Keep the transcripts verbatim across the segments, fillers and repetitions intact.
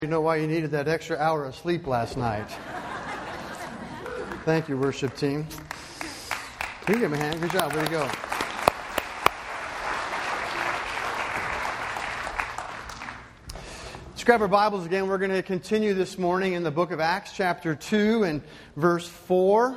You know why you needed that extra hour of sleep last night. Thank you, worship team. You give me a hand. Good job. Way to go. Let's grab our Bibles again. We're going to continue this morning in the book of Acts, chapter two and verse four.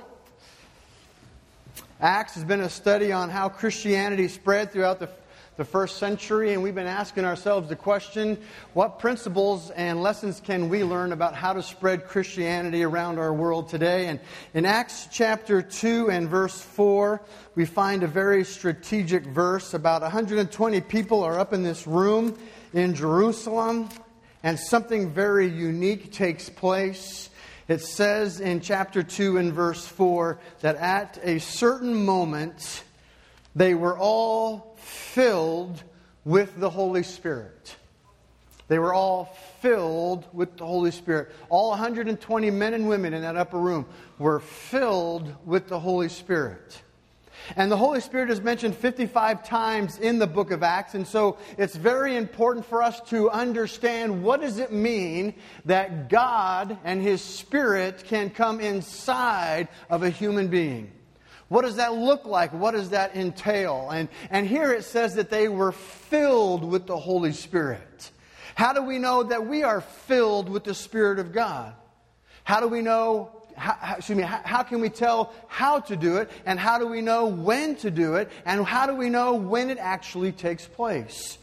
Acts has been a study on how Christianity spread throughout the the first century, and we've been asking ourselves the question, what principles and lessons can we learn about how to spread Christianity around our world today? And in Acts chapter two and verse four, we find a very strategic verse. About one hundred twenty people are up in this room in Jerusalem, and something very unique takes place. It says in chapter two and verse four that at a certain moment, they were all filled with the Holy Spirit. They were all filled with the Holy Spirit. All one hundred twenty men and women in that upper room were filled with the Holy Spirit. And the Holy Spirit is mentioned fifty-five times in the book of Acts. And so it's very important for us to understand, what does it mean that God and His Spirit can come inside of a human being? What does that look like? What does that entail? And, and here it says that they were filled with the Holy Spirit. How do we know that we are filled with the Spirit of God? How do we know, how, how, excuse me, how, how can we tell how to do it? And how do we know when to do it? And how do we know when it actually takes place?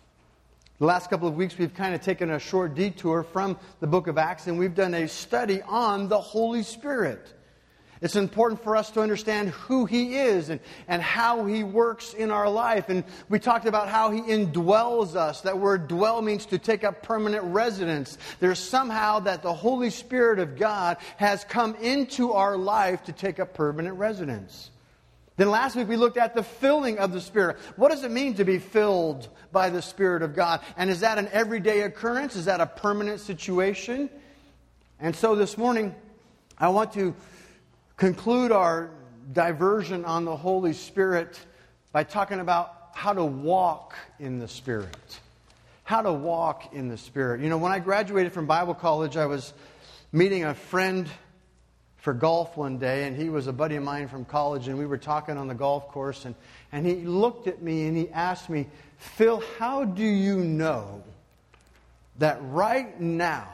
The last couple of weeks we've kind of taken a short detour from the book of Acts, and we've done a study on the Holy Spirit. It's important for us to understand who He is and, and how He works in our life. And we talked about how He indwells us. That word dwell means to take up permanent residence. There's somehow that the Holy Spirit of God has come into our life to take up permanent residence. Then last week we looked at the filling of the Spirit. What does it mean to be filled by the Spirit of God? And is that an everyday occurrence? Is that a permanent situation? And so this morning I want to conclude our diversion on the Holy Spirit by talking about how to walk in the Spirit. How to walk in the Spirit. You know, when I graduated from Bible college, I was meeting a friend for golf one day, and he was a buddy of mine from college, and we were talking on the golf course, and, and he looked at me and he asked me, "Phil, how do you know that right now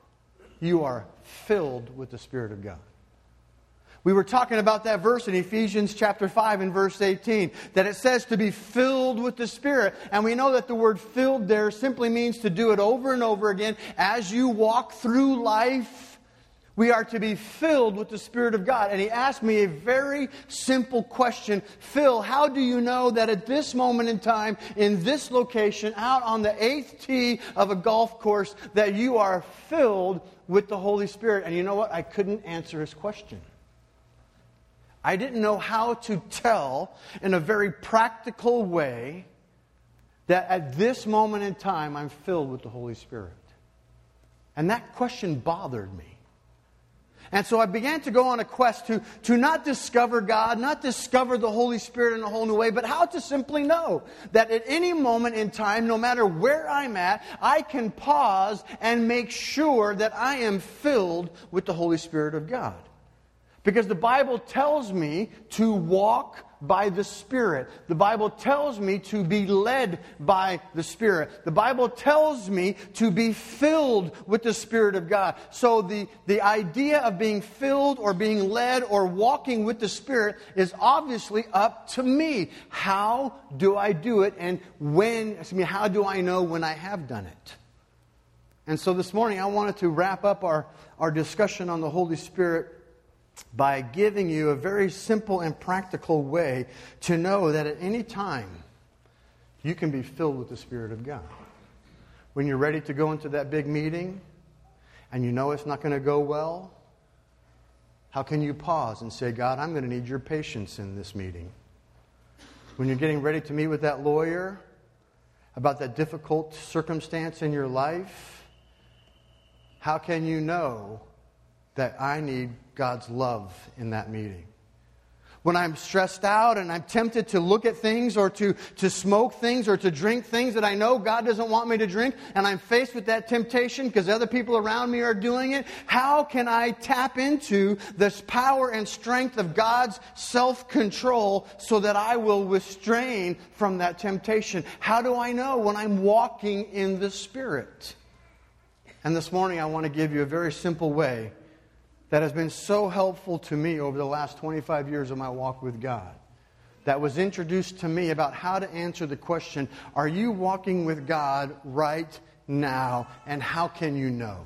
you are filled with the Spirit of God?" We were talking about that verse in Ephesians chapter five and verse eighteen, that it says to be filled with the Spirit. And we know that the word filled there simply means to do it over and over again. As you walk through life, we are to be filled with the Spirit of God. And he asked me a very simple question. "Phil, how do you know that at this moment in time, in this location, out on the eighth tee of a golf course, that you are filled with the Holy Spirit?" And you know what? I couldn't answer his question. I didn't know how to tell in a very practical way that at this moment in time I'm filled with the Holy Spirit. And that question bothered me. And so I began to go on a quest to, to not discover God, not discover the Holy Spirit in a whole new way, but how to simply know that at any moment in time, no matter where I'm at, I can pause and make sure that I am filled with the Holy Spirit of God. Because the Bible tells me to walk by the Spirit. The Bible tells me to be led by the Spirit. The Bible tells me to be filled with the Spirit of God. So the, the idea of being filled or being led or walking with the Spirit is obviously up to me. How do I do it? And when, excuse me, how do I know when I have done it? And so this morning I wanted to wrap up our, our discussion on the Holy Spirit by giving you a very simple and practical way to know that at any time you can be filled with the Spirit of God. When you're ready to go into that big meeting and you know it's not going to go well, how can you pause and say, "God, I'm going to need your patience in this meeting"? When you're getting ready to meet with that lawyer about that difficult circumstance in your life, how can you know that I need God's love in that meeting? When I'm stressed out and I'm tempted to look at things or to, to smoke things or to drink things that I know God doesn't want me to drink, and I'm faced with that temptation because other people around me are doing it, how can I tap into this power and strength of God's self-control so that I will restrain from that temptation? How do I know when I'm walking in the Spirit? And this morning I want to give you a very simple way that has been so helpful to me over the last twenty-five years of my walk with God, that was introduced to me about how to answer the question, are you walking with God right now, and how can you know?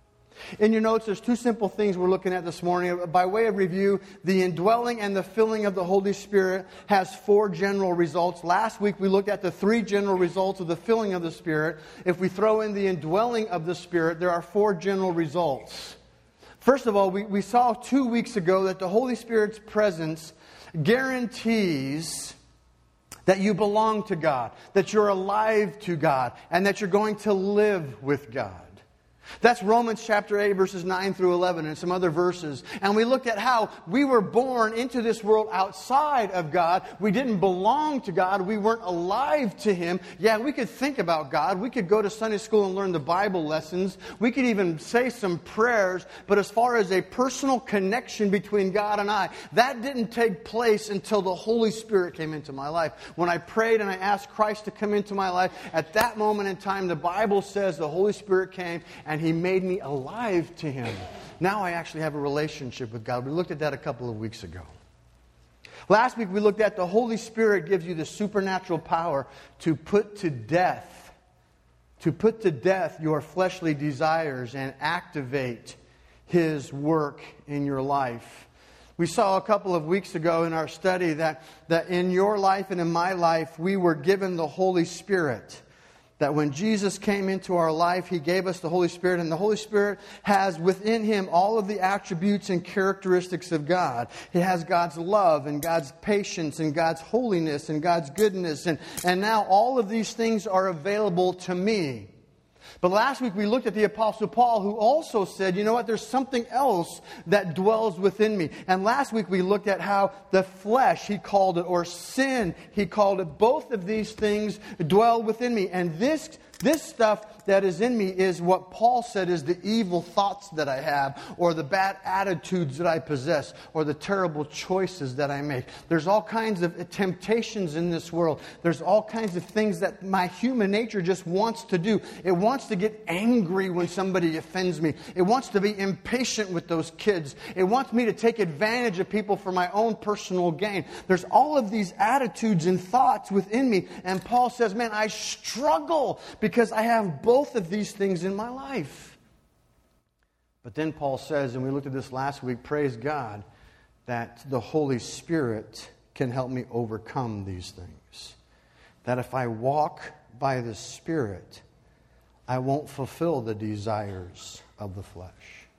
In your notes, there's two simple things we're looking at this morning. By way of review, the indwelling and the filling of the Holy Spirit has four general results. Last week, we looked at the three general results of the filling of the Spirit. If we throw in the indwelling of the Spirit, there are four general results. First of all, we, we saw two weeks ago that the Holy Spirit's presence guarantees that you belong to God, that you're alive to God, and that you're going to live with God. That's Romans chapter eight, verses nine through eleven, and some other verses. And we looked at how we were born into this world outside of God. We didn't belong to God. We weren't alive to Him. Yeah, we could think about God. We could go to Sunday school and learn the Bible lessons. We could even say some prayers. But as far as a personal connection between God and I, that didn't take place until the Holy Spirit came into my life. When I prayed and I asked Christ to come into my life, at that moment in time, the Bible says the Holy Spirit came and He made me alive to Him. Now I actually have a relationship with God. We looked at that a couple of weeks ago. Last week we looked at the Holy Spirit gives you the supernatural power to put to death, to put to death your fleshly desires and activate His work in your life. We saw a couple of weeks ago in our study that, that in your life and in my life we were given the Holy Spirit. That when Jesus came into our life, He gave us the Holy Spirit. And the Holy Spirit has within Him all of the attributes and characteristics of God. It has God's love and God's patience and God's holiness and God's goodness. And, and now all of these things are available to me. But last week we looked at the Apostle Paul, who also said, you know what, there's something else that dwells within me. And last week we looked at how the flesh, he called it, or sin, he called it, both of these things dwell within me. And this This stuff that is in me is what Paul said is the evil thoughts that I have, or the bad attitudes that I possess, or the terrible choices that I make. There's all kinds of temptations in this world. There's all kinds of things that my human nature just wants to do. It wants to get angry when somebody offends me. It wants to be impatient with those kids. It wants me to take advantage of people for my own personal gain. There's all of these attitudes and thoughts within me. And Paul says, man, I struggle because I have both of these things in my life. But then Paul says, and we looked at this last week, praise God, that the Holy Spirit can help me overcome these things. That if I walk by the Spirit, I won't fulfill the desires of the flesh.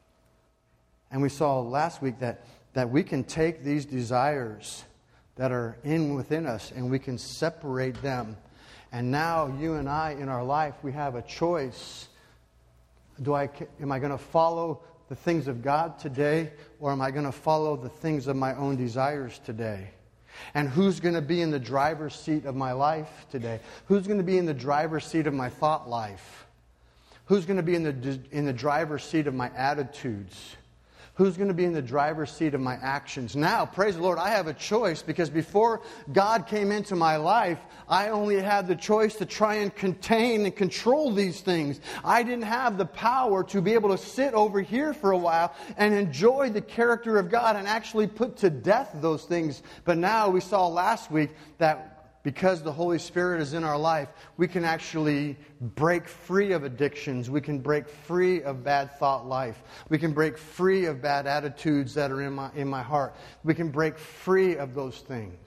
And we saw last week that, that we can take these desires that are in within us and we can separate them. And now you and I in our life, we have a choice. Do I, am I going to follow the things of God today, or am I going to follow the things of my own desires today? And who's going to be in the driver's seat of my life today? Who's going to be in the driver's seat of my thought life? Who's going to be in the, in the driver's seat of my attitudes? Who's going to be in the driver's seat of my actions? Now, praise the Lord, I have a choice, because before God came into my life, I only had the choice to try and contain and control these things. I didn't have the power to be able to sit over here for a while and enjoy the character of God and actually put to death those things. But now we saw last week that because the Holy Spirit is in our life, we can actually break free of addictions. We can break free of bad thought life. We can break free of bad attitudes that are in my, in my heart. We can break free of those things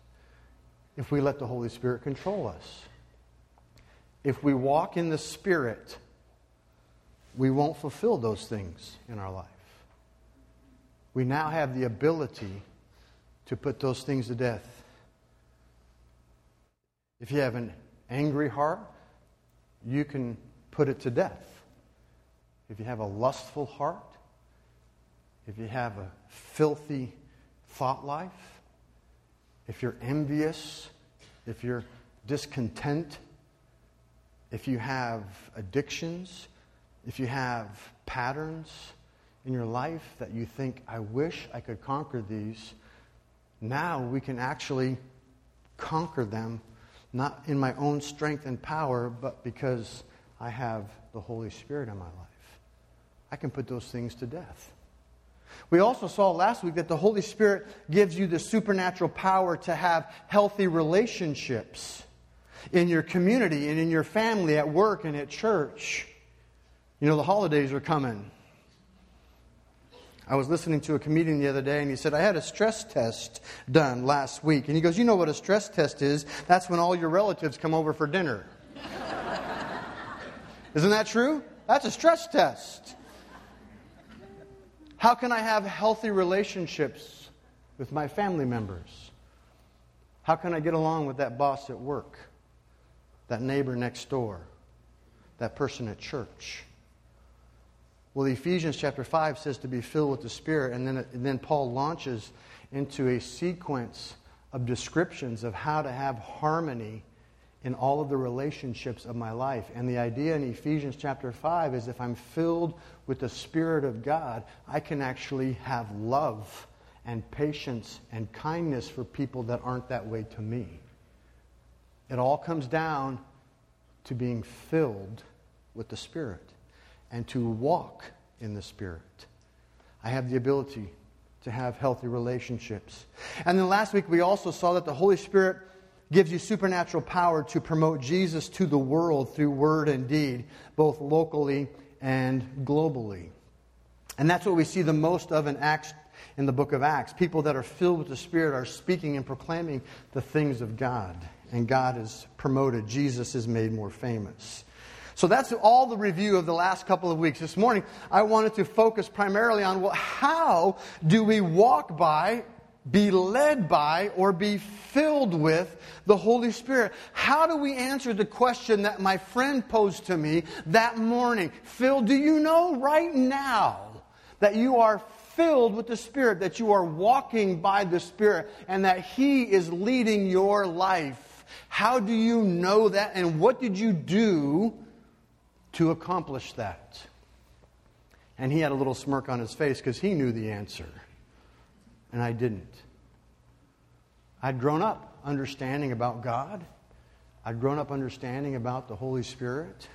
if we let the Holy Spirit control us. If we walk in the Spirit, we won't fulfill those things in our life. We now have the ability to put those things to death. If you have an angry heart, you can put it to death. If you have a lustful heart, if you have a filthy thought life, if you're envious, if you're discontent, if you have addictions, if you have patterns in your life that you think, I wish I could conquer these, now we can actually conquer them, not in my own strength and power, but because I have the Holy Spirit in my life. I can put those things to death. We also saw last week that the Holy Spirit gives you the supernatural power to have healthy relationships in your community and in your family, at work and at church. You know, the holidays are coming. I was listening to a comedian the other day, and he said, I had a stress test done last week. And he goes, you know what a stress test is? That's when all your relatives come over for dinner. Isn't that true? That's a stress test. How can I have healthy relationships with my family members? How can I get along with that boss at work, that neighbor next door, that person at church? Well, Ephesians chapter five says to be filled with the Spirit, and then, and then Paul launches into a sequence of descriptions of how to have harmony in all of the relationships of my life. And the idea in Ephesians chapter five is if I'm filled with the Spirit of God, I can actually have love and patience and kindness for people that aren't that way to me. It all comes down to being filled with the Spirit and to walk in the Spirit. I have the ability to have healthy relationships. And then last week we also saw that the Holy Spirit gives you supernatural power to promote Jesus to the world through word and deed, both locally and globally. And that's what we see the most of in Acts, in the book of Acts. People that are filled with the Spirit are speaking and proclaiming the things of God. And God is promoted. Jesus is made more famous. So that's all the review of the last couple of weeks. This morning, I wanted to focus primarily on, well, how do we walk by, be led by, or be filled with the Holy Spirit? How do we answer the question that my friend posed to me that morning? Phil, do you know right now that you are filled with the Spirit, that you are walking by the Spirit, and that He is leading your life? How do you know that, and what did you do to accomplish that? And he had a little smirk on his face because he knew the answer. And I didn't. I'd grown up understanding about God. I'd grown up understanding about the Holy Spirit.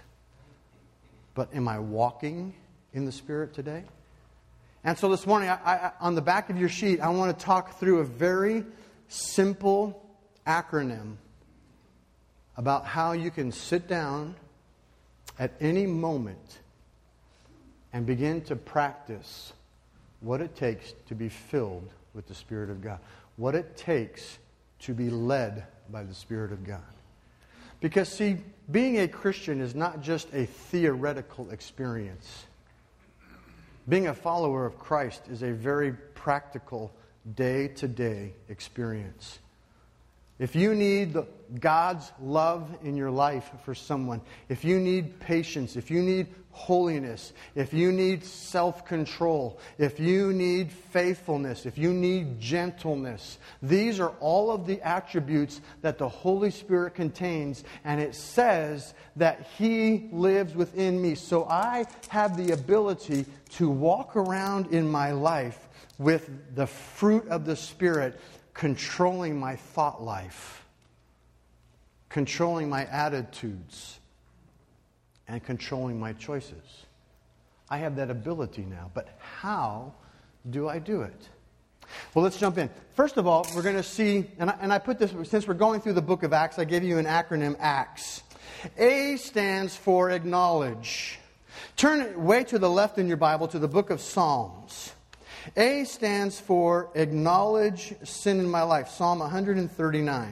But am I walking in the Spirit today? And so this morning, I, I, on the back of your sheet, I want to talk through a very simple acronym about how you can sit down at any moment and begin to practice what it takes to be filled with the Spirit of God. What it takes to be led by the Spirit of God. Because, see, being a Christian is not just a theoretical experience. Being a follower of Christ is a very practical, day-to-day experience. If you need the, God's love in your life for someone, if you need patience, if you need holiness, if you need self-control, if you need faithfulness, if you need gentleness, these are all of the attributes that the Holy Spirit contains, and it says that He lives within me. So I have the ability to walk around in my life with the fruit of the Spirit controlling my thought life, controlling my attitudes, and controlling my choices. I have that ability now, but how do I do it? Well, let's jump in. First of all, we're going to see, and I, and I put this, since we're going through the book of Acts, I gave you an acronym, ACTS. A stands for acknowledge. Turn way to the left in your Bible to the book of Psalms. A stands for acknowledge sin in my life. Psalm one thirty-nine.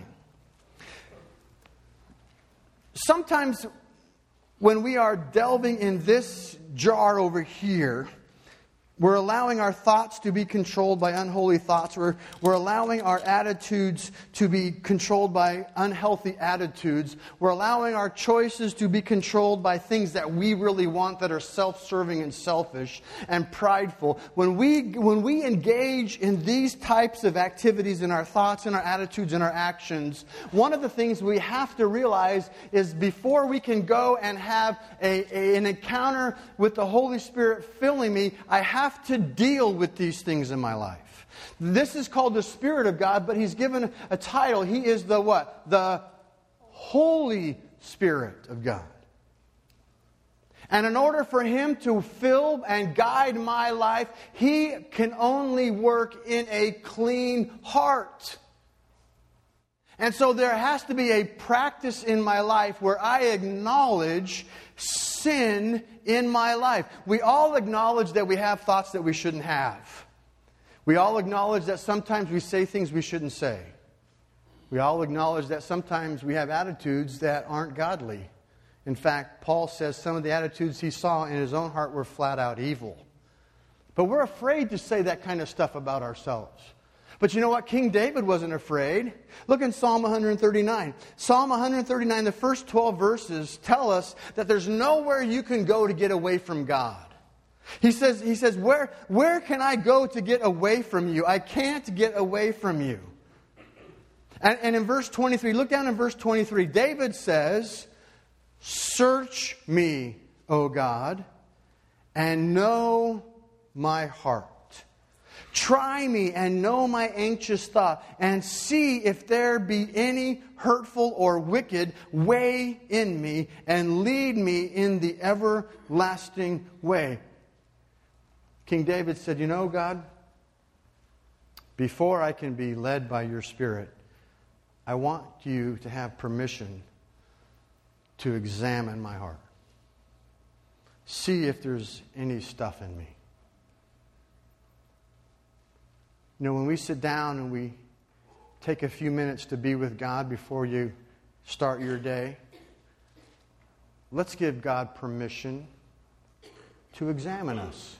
Sometimes when we are delving in this jar over here, We're allowing our thoughts to be controlled by unholy thoughts. We're, we're allowing our attitudes to be controlled by unhealthy attitudes. We're allowing our choices to be controlled by things that we really want that are self-serving and selfish and prideful. When we, when we engage in these types of activities in our thoughts and our attitudes and our actions, one of the things we have to realize is before we can go and have a, a, an encounter with the Holy Spirit filling me, I have have to deal with these things in my life. This is called the Spirit of God, but He's given a title. He is the what? The Holy Spirit of God. And in order for Him to fill and guide my life, He can only work in a clean heart. And so there has to be a practice in my life where I acknowledge sin in my life. We all acknowledge that we have thoughts that we shouldn't have. We all acknowledge that sometimes we say things we shouldn't say. We all acknowledge that sometimes we have attitudes that aren't godly. In fact, Paul says some of the attitudes he saw in his own heart were flat out evil. But we're afraid to say that kind of stuff about ourselves. But you know what? King David wasn't afraid. Look in Psalm one thirty-nine. Psalm one thirty-nine, the first twelve verses tell us that there's nowhere you can go to get away from God. He says, he says, where, where can I go to get away from you? I can't get away from you. And, and in verse twenty-three, look down in verse twenty-three. David says, "Search me, O God, and know my heart. Try me and know my anxious thought, and see if there be any hurtful or wicked way in me, and lead me in the everlasting way." King David said, "You know, God, before I can be led by your Spirit, I want you to have permission to examine my heart. See if there's any stuff in me." You know, when we sit down and we take a few minutes to be with God before you start your day, let's give God permission to examine us.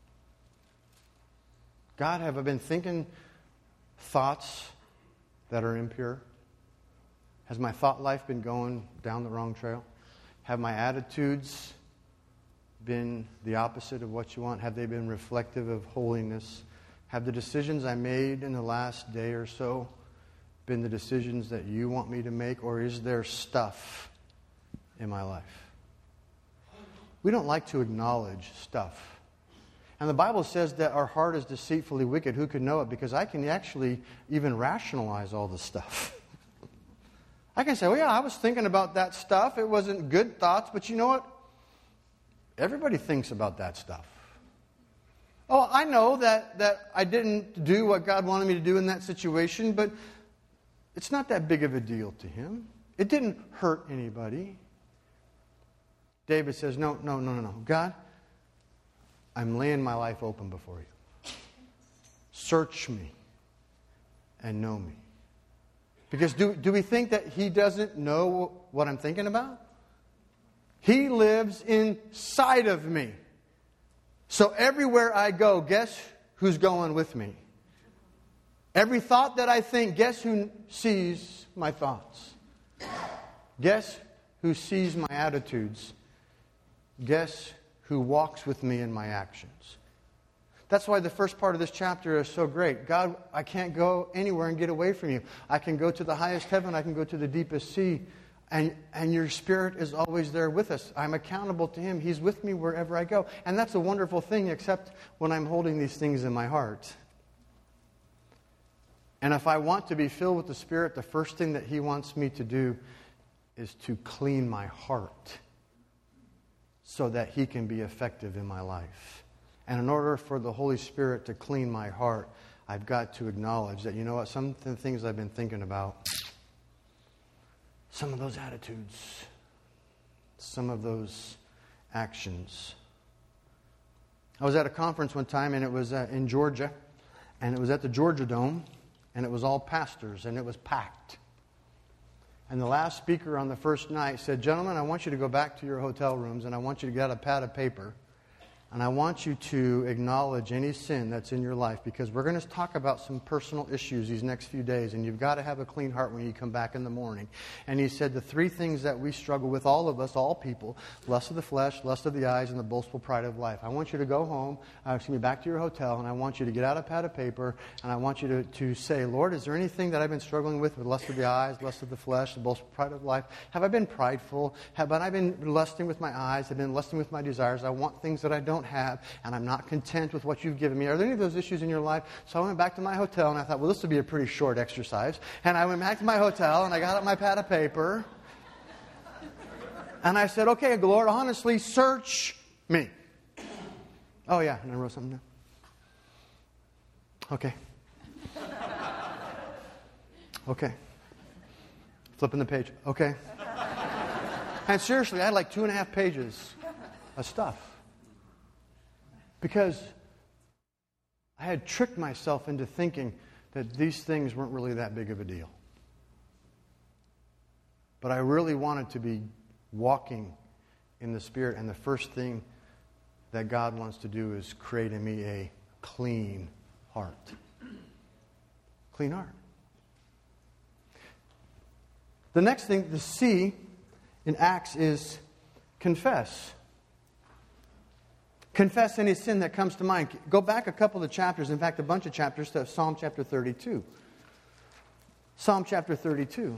God, have I been thinking thoughts that are impure? Has my thought life been going down the wrong trail? Have my attitudes been the opposite of what you want? Have they been reflective of holiness? Have the decisions I made in the last day or so been the decisions that you want me to make? Or is there stuff in my life? We don't like to acknowledge stuff. And the Bible says that our heart is deceitfully wicked. Who could know it? Because I can actually even rationalize all the stuff. I can say, well, yeah, I was thinking about that stuff. It wasn't good thoughts. But you know what? Everybody thinks about that stuff. Oh, I know that, that I didn't do what God wanted me to do in that situation, but it's not that big of a deal to Him. It didn't hurt anybody. David says, no, no, no, no, no. God, I'm laying my life open before you. Search me and know me. Because do, do we think that He doesn't know what I'm thinking about? He lives inside of me. So everywhere I go, guess who's going with me? Every thought that I think, guess who sees my thoughts? Guess who sees my attitudes? Guess who walks with me in my actions? That's why the first part of this chapter is so great. God, I can't go anywhere and get away from you. I can go to the highest heaven. I can go to the deepest sea. And, and your Spirit is always there with us. I'm accountable to Him. He's with me wherever I go. And that's a wonderful thing, except when I'm holding these things in my heart. And if I want to be filled with the Spirit, the first thing that He wants me to do is to clean my heart so that He can be effective in my life. And in order for the Holy Spirit to clean my heart, I've got to acknowledge that, you know what, some of the things I've been thinking about, some of those attitudes, some of those actions. I was at a conference one time, and it was uh, in Georgia, and it was at the Georgia Dome, and it was all pastors, and it was packed. And the last speaker on the first night said, "Gentlemen, I want you to go back to your hotel rooms, and I want you to get a pad of paper. And I want you to acknowledge any sin that's in your life, because we're going to talk about some personal issues these next few days, and you've got to have a clean heart when you come back in the morning. And he said the three things that we struggle with, all of us, all people: lust of the flesh, lust of the eyes, and the boastful pride of life. I want you to go home, uh, excuse me, back to your hotel, and I want you to get out a pad of paper, and I want you to, to say, Lord, is there anything that I've been struggling with, with lust of the eyes, lust of the flesh, the boastful pride of life? Have I been prideful? Have I been lusting with my eyes? Have I been lusting with my desires? I want things that I don't have, and I'm not content with what you've given me. Are there any of those issues in your life? So I went back to my hotel, and I thought, well, this would be a pretty short exercise. And I went back to my hotel, and I got out my pad of paper, and I said, okay, Lord, honestly, search me. Oh, yeah, and I wrote something down. Okay. Okay. Flipping the page. Okay. And seriously, I had like two and a half pages of stuff. Because I had tricked myself into thinking that these things weren't really that big of a deal. But I really wanted to be walking in the Spirit, and the first thing that God wants to do is create in me a clean heart. Clean heart. The next thing, the C in Acts, is confess. Confess any sin that comes to mind. Go back a couple of chapters, in fact, a bunch of chapters, to Psalm chapter thirty-two. Psalm chapter thirty-two.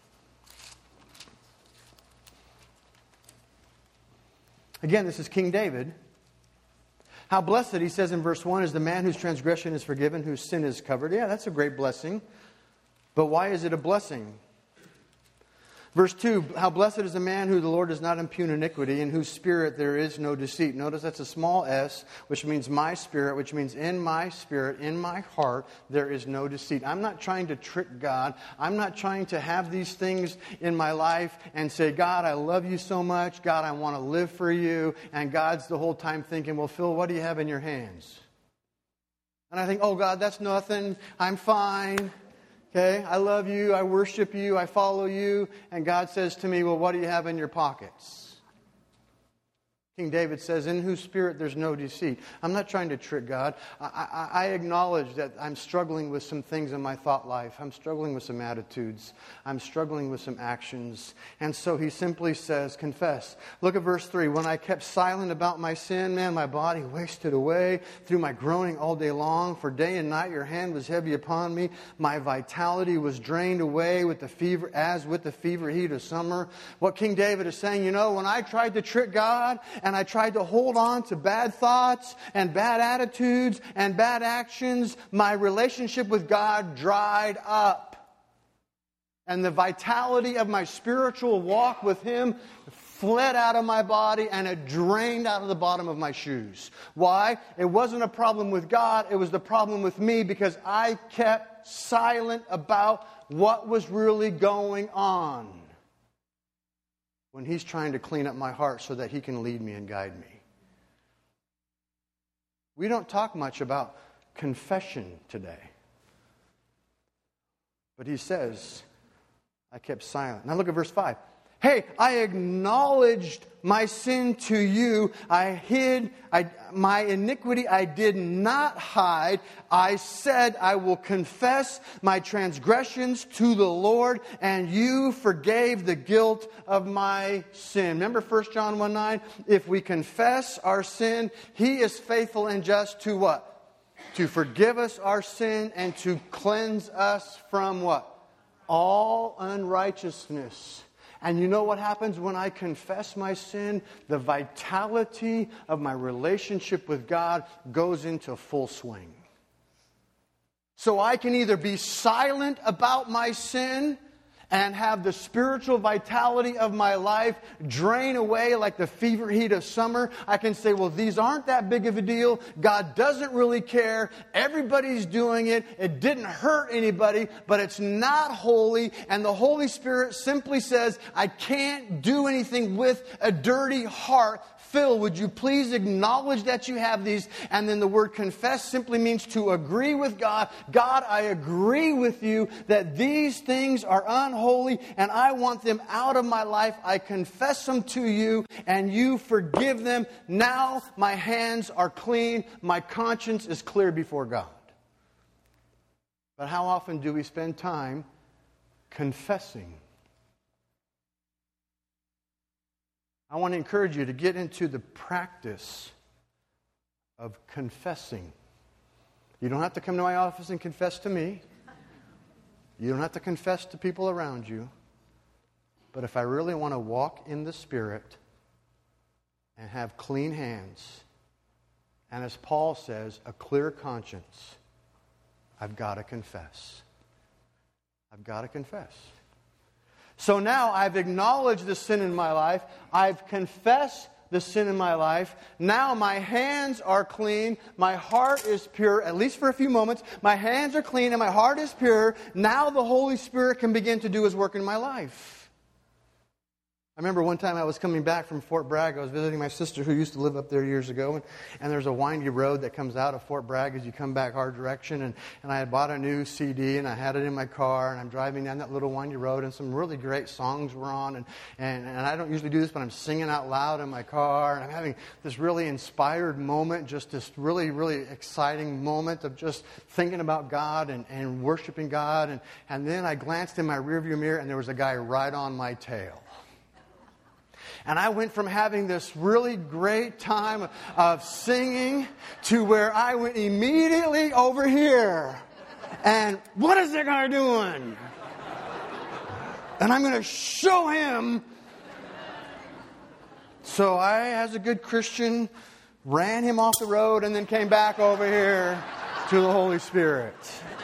Again, this is King David. How blessed, he says in verse one, is the man whose transgression is forgiven, whose sin is covered. Yeah, that's a great blessing. But why is it a blessing? Verse two, how blessed is the man who the Lord does not impugn iniquity, in whose spirit there is no deceit. Notice that's a small s, which means my spirit, which means in my spirit, in my heart, there is no deceit. I'm not trying to trick God. I'm not trying to have these things in my life and say, God, I love you so much. God, I want to live for you. And God's the whole time thinking, well, Phil, what do you have in your hands? And I think, oh, God, that's nothing. I'm fine. Okay, I love you, I worship you, I follow you. And God says to me, well, what do you have in your pockets? King David says, in whose spirit there's no deceit. I'm not trying to trick God. I, I, I acknowledge that I'm struggling with some things in my thought life. I'm struggling with some attitudes. I'm struggling with some actions. And so he simply says, confess. Look at verse three. When I kept silent about my sin, man, my body wasted away through my groaning all day long. For day and night your hand was heavy upon me. My vitality was drained away with the fever, as with the fever heat of summer. What King David is saying, you know, when I tried to trick God, and I tried to hold on to bad thoughts and bad attitudes and bad actions, my relationship with God dried up. And the vitality of my spiritual walk with Him fled out of my body, and it drained out of the bottom of my shoes. Why? It wasn't a problem with God, it was the problem with me, because I kept silent about what was really going on. When He's trying to clean up my heart so that He can lead me and guide me. We don't talk much about confession today. But He says, I kept silent. Now look at verse five. Hey, I acknowledged my sin to you. I hid I, my iniquity. I did not hide. I said, I will confess my transgressions to the Lord, and you forgave the guilt of my sin. Remember First John one nine? If we confess our sin, He is faithful and just to what? To forgive us our sin and to cleanse us from what? All unrighteousness. And you know what happens when I confess my sin? The vitality of my relationship with God goes into full swing. So I can either be silent about my sin and have the spiritual vitality of my life drain away like the fever heat of summer. I can say, well, these aren't that big of a deal. God doesn't really care. Everybody's doing it. It didn't hurt anybody, but it's not holy. And the Holy Spirit simply says, I can't do anything with a dirty heart Phil, would you please acknowledge that you have these? And then the word confess simply means to agree with God. God, I agree with you that these things are unholy and I want them out of my life. I confess them to you and you forgive them. Now my hands are clean. My conscience is clear before God. But how often do we spend time confessing? I want to encourage you to get into the practice of confessing. You don't have to come to my office and confess to me. You don't have to confess to people around you. But if I really want to walk in the Spirit and have clean hands, and as Paul says, a clear conscience, I've got to confess. I've got to confess. So now I've acknowledged the sin in my life. I've confessed the sin in my life. Now my hands are clean. My heart is pure, at least for a few moments. My hands are clean and my heart is pure. Now the Holy Spirit can begin to do His work in my life. I remember one time I was coming back from Fort Bragg. I was visiting my sister who used to live up there years ago. And, and there's a windy road that comes out of Fort Bragg as you come back our direction. And, and I had bought a new C D and I had it in my car. And I'm driving down that little windy road and some really great songs were on. And, and, and I don't usually do this, but I'm singing out loud in my car. And I'm having this really inspired moment, just this really, really exciting moment of just thinking about God and, and worshiping God. And, and then I glanced in my rearview mirror and there was a guy right on my tail. And I went from having this really great time of singing to where I went immediately over here. And what is that guy doing? And I'm going to show him. So I, as a good Christian, ran him off the road and then came back over here to the Holy Spirit.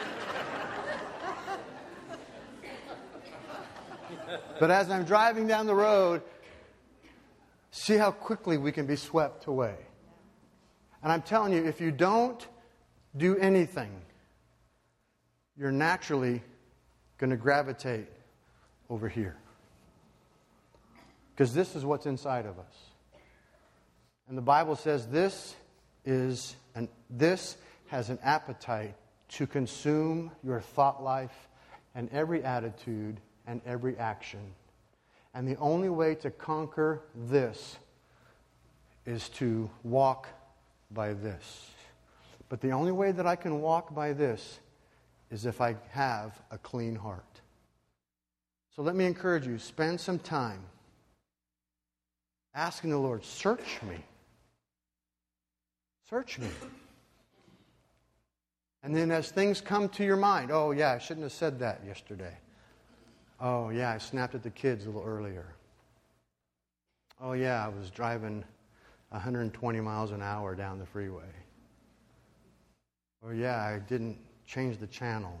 But as I'm driving down the road, see how quickly we can be swept away. And I'm telling you, if you don't do anything, you're naturally going to gravitate over here. Because this is what's inside of us. And the Bible says this is an, this has an appetite to consume your thought life and every attitude and every action. And the only way to conquer this is to walk by this. But the only way that I can walk by this is if I have a clean heart. So let me encourage you, spend some time asking the Lord, search me. Search me. And then as things come to your mind, oh yeah, I shouldn't have said that yesterday. Oh, yeah, I snapped at the kids a little earlier. Oh, yeah, I was driving one hundred twenty miles an hour down the freeway. Oh, yeah, I didn't change the channel.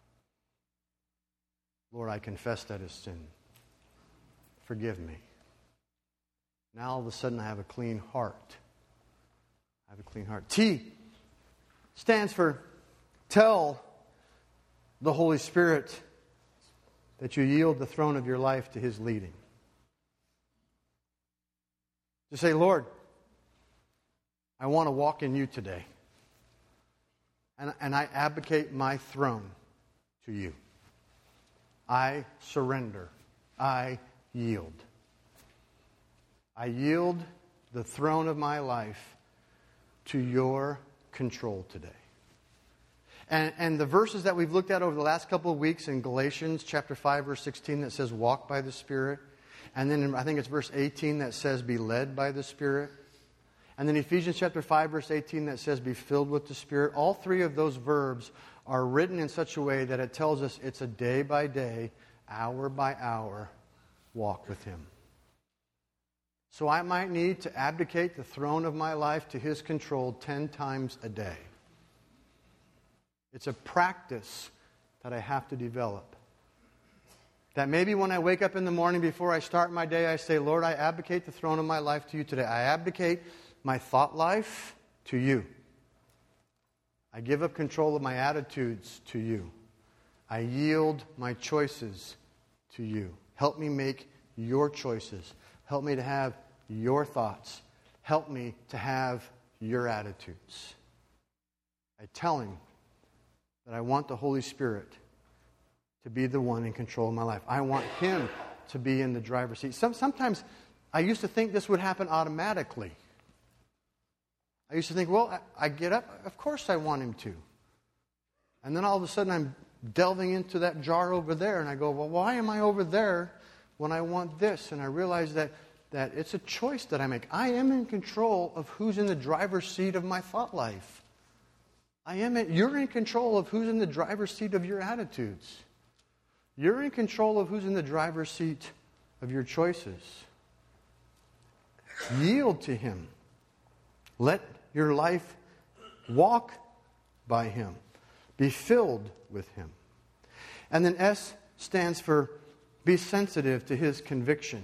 Lord, I confess that as sin. Forgive me. Now all of a sudden I have a clean heart. I have a clean heart. T stands for tell the Holy Spirit that you yield the throne of your life to His leading. Just say, Lord, I want to walk in you today. And, and I abdicate my throne to you. I surrender. I yield. I yield the throne of my life to your control today. And, and the verses that we've looked at over the last couple of weeks in Galatians chapter five, verse sixteen, that says, walk by the Spirit. And then in, I think it's verse eighteen that says, be led by the Spirit. And then Ephesians chapter five, verse eighteen that says, be filled with the Spirit. All three of those verbs are written in such a way that it tells us it's a day by day, hour by hour walk with Him. So I might need to abdicate the throne of my life to His control ten times a day. It's a practice that I have to develop. That maybe when I wake up in the morning before I start my day, I say, Lord, I abdicate the throne of my life to you today. I abdicate my thought life to you. I give up control of my attitudes to you. I yield my choices to you. Help me make your choices. Help me to have your thoughts. help me to have your attitudes. I tell him that I want the Holy Spirit to be the one in control of my life. I want him to be in the driver's seat. Some, sometimes I used to think this would happen automatically. I used to think, well, I, I get up, of course I want him to. And then all of a sudden I'm delving into that jar over there, and I go, well, why am I over there when I want this? And I realize that, that it's a choice that I make. I am in control of who's in the driver's seat of my thought life. I am in, you're in control of who's in the driver's seat of your attitudes. You're in control of who's in the driver's seat of your choices. Yield to him. Let your life walk by him. Be filled with him. And then S stands for be sensitive to his conviction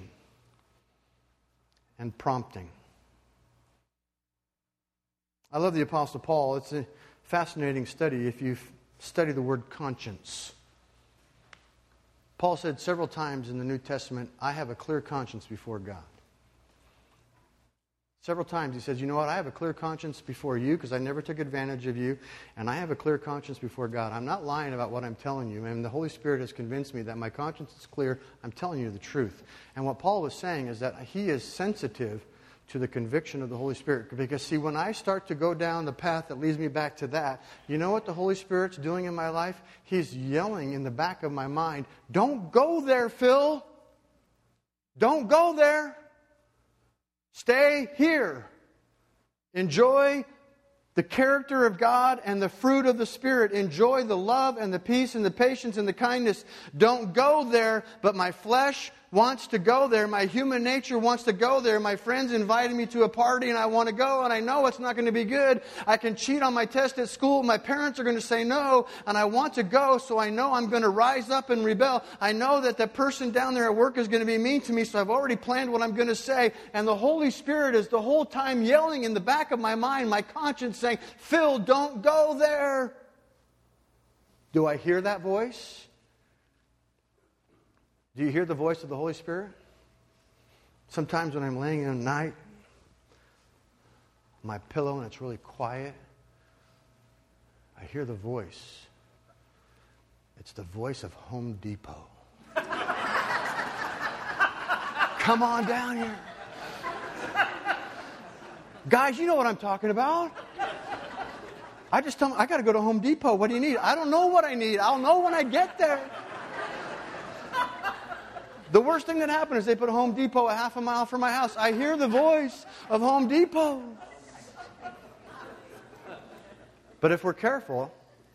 and prompting. I love the Apostle Paul. It's a fascinating study if you study the word conscience. Paul said several times in the New Testament, I have a clear conscience before God. Several times he says, you know what, I have a clear conscience before you because I never took advantage of you, and I have a clear conscience before God. I'm not lying about what I'm telling you, and the Holy Spirit has convinced me that my conscience is clear. I'm telling you the truth. And what Paul was saying is that he is sensitive to the conviction of the Holy Spirit. Because, see, when I start to go down the path that leads me back to that, you know what the Holy Spirit's doing in my life? He's yelling in the back of my mind, don't go there, Phil. Don't go there. Stay here. Enjoy the character of God and the fruit of the Spirit. Enjoy the love and the peace and the patience and the kindness. Don't go there, but my flesh wants to go there. My human nature wants to go there. My friends invited me to a party and I want to go and I know it's not going to be good. I can cheat on my test at school. My parents are going to say no and I want to go, so I know I'm going to rise up and rebel. I know that the person down there at work is going to be mean to me, so I've already planned what I'm going to say. And the Holy Spirit is the whole time yelling in the back of my mind, my conscience saying, Phil, don't go there. Do I hear that voice? Do you hear the voice of the Holy Spirit? Sometimes when I'm laying in at night, my pillow, and it's really quiet, I hear the voice. It's the voice of Home Depot. Come on down here. Guys, you know what I'm talking about. I just tell them, I got to go to Home Depot. What do you need? I don't know what I need. I'll know when I get there. The worst thing that happened is they put a Home Depot a half a mile from my house. I hear the voice of Home Depot. But if we're careful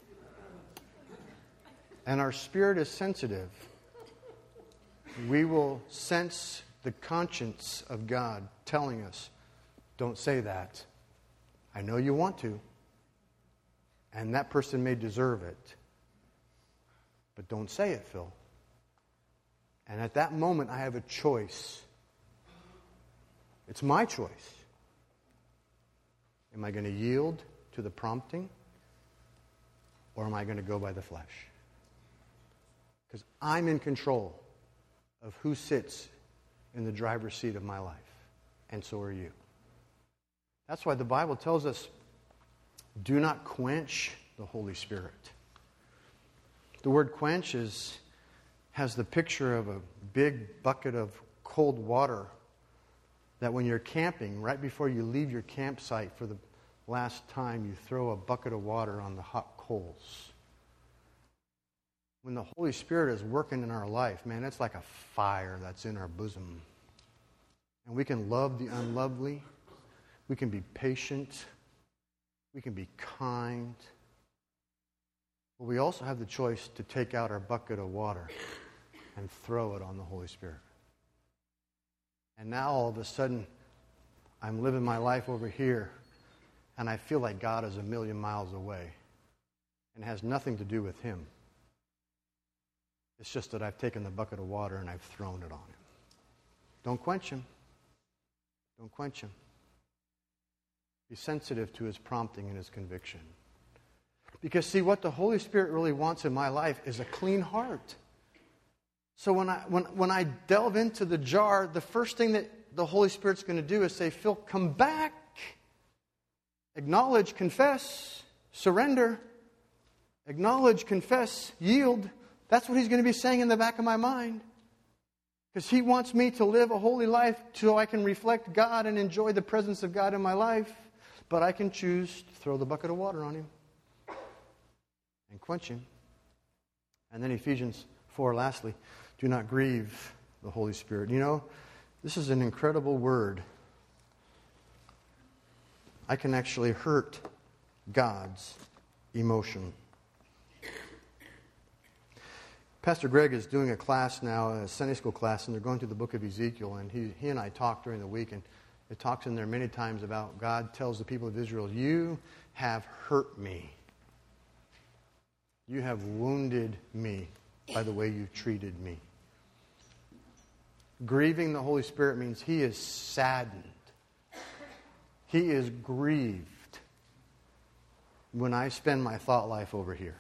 and our spirit is sensitive, we will sense the conscience of God telling us, don't say that. I know you want to. And that person may deserve it. But don't say it, Phil. And at that moment, I have a choice. It's my choice. Am I going to yield to the prompting? Or am I going to go by the flesh? Because I'm in control of who sits in the driver's seat of my life. And so are you. That's why the Bible tells us, do not quench the Holy Spirit. The word quench is... has the picture of a big bucket of cold water that when you're camping, right before you leave your campsite for the last time, you throw a bucket of water on the hot coals. When the Holy Spirit is working in our life, man, it's like a fire that's in our bosom. And we can love the unlovely. We can be patient. We can be kind. But we also have the choice to take out our bucket of water and throw it on the Holy Spirit. And now all of a sudden, I'm living my life over here, and I feel like God is a million miles away. And it has nothing to do with Him. It's just that I've taken the bucket of water and I've thrown it on Him. Don't quench Him. Don't quench Him. Be sensitive to His prompting and His conviction. Because, see, what the Holy Spirit really wants in my life is a clean heart. So when I when when I delve into the jar, the first thing that the Holy Spirit's going to do is say, Phil, come back. Acknowledge, confess, surrender. Acknowledge, confess, yield. That's what He's going to be saying in the back of my mind. Because He wants me to live a holy life so I can reflect God and enjoy the presence of God in my life. But I can choose to throw the bucket of water on Him and quench Him. And then Ephesians four, lastly, do not grieve the Holy Spirit. You know, this is an incredible word. I can actually hurt God's emotion. Pastor Greg is doing a class now, a Sunday school class, and they're going through the book of Ezekiel. And he, he and I talked during the week, and it talks in there many times about God tells the people of Israel, you have hurt me. You have wounded me by the way you've treated me. Grieving the Holy Spirit means He is saddened. He is grieved when I spend my thought life over here.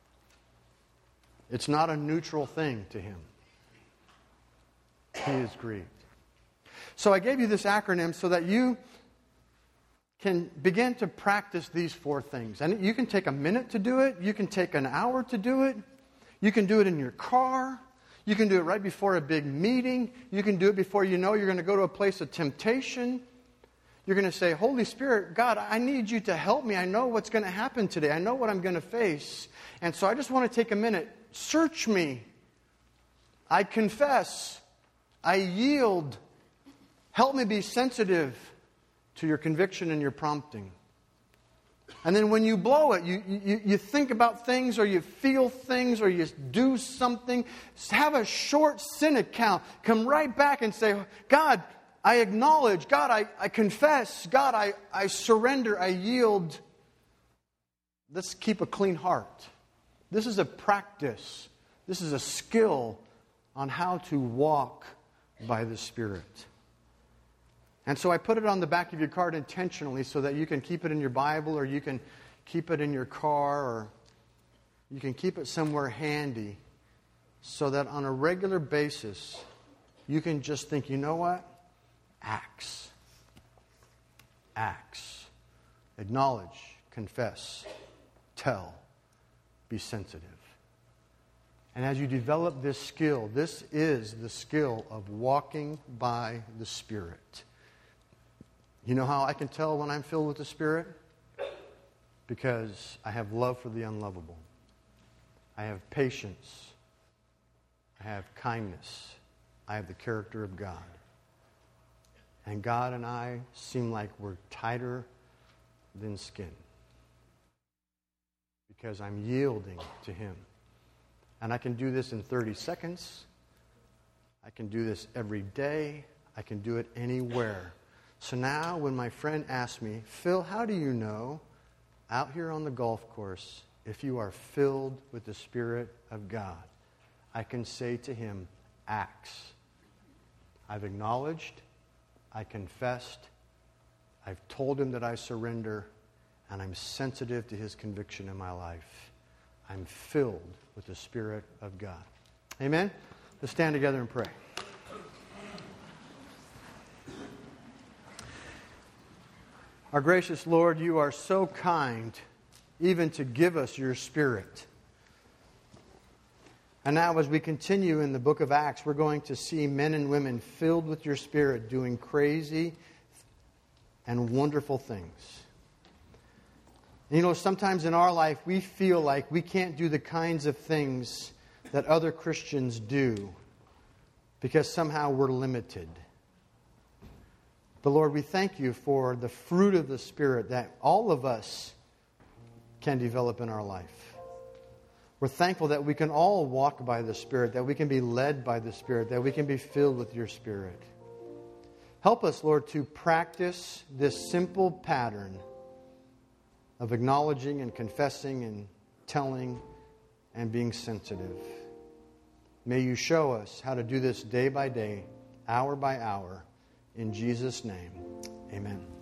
It's not a neutral thing to Him. He is grieved. So I gave you this acronym so that you can begin to practice these four things. And you can take a minute to do it. You can take an hour to do it. You can do it in your car. You can do it right before a big meeting. You can do it before you know you're going to go to a place of temptation. You're going to say, Holy Spirit, God, I need you to help me. I know what's going to happen today. I know what I'm going to face. And so I just want to take a minute. Search me. I confess. I yield. Help me be sensitive to your conviction and your prompting. And then when you blow it, you, you, you think about things or you feel things or you do something, have a short sin account. Come right back and say, God, I acknowledge. God, I, I confess. God, I, I surrender. I yield. Let's keep a clean heart. This is a practice. This is a skill on how to walk by the Spirit. And so I put it on the back of your card intentionally so that you can keep it in your Bible or you can keep it in your car or you can keep it somewhere handy so that on a regular basis you can just think, you know what? Acts. Acts. Acknowledge, confess, tell, be sensitive. And as you develop this skill, this is the skill of walking by the Spirit. You know how I can tell when I'm filled with the Spirit? Because I have love for the unlovable. I have patience. I have kindness. I have the character of God. And God and I seem like we're tighter than skin. Because I'm yielding to Him. And I can do this in thirty seconds. I can do this every day. I can do it anywhere. So now when my friend asks me, Phil, how do you know out here on the golf course if you are filled with the Spirit of God? I can say to him, Acts. I've acknowledged, I confessed, I've told Him that I surrender, and I'm sensitive to His conviction in my life. I'm filled with the Spirit of God. Amen? Let's stand together and pray. Our gracious Lord, You are so kind even to give us Your Spirit. And now as we continue in the book of Acts, we're going to see men and women filled with Your Spirit doing crazy and wonderful things. You know, sometimes in our life we feel like we can't do the kinds of things that other Christians do because somehow we're limited. But Lord, we thank You for the fruit of the Spirit that all of us can develop in our life. We're thankful that we can all walk by the Spirit, that we can be led by the Spirit, that we can be filled with Your Spirit. Help us, Lord, to practice this simple pattern of acknowledging and confessing and telling and being sensitive. May You show us how to do this day by day, hour by hour. In Jesus' name, amen.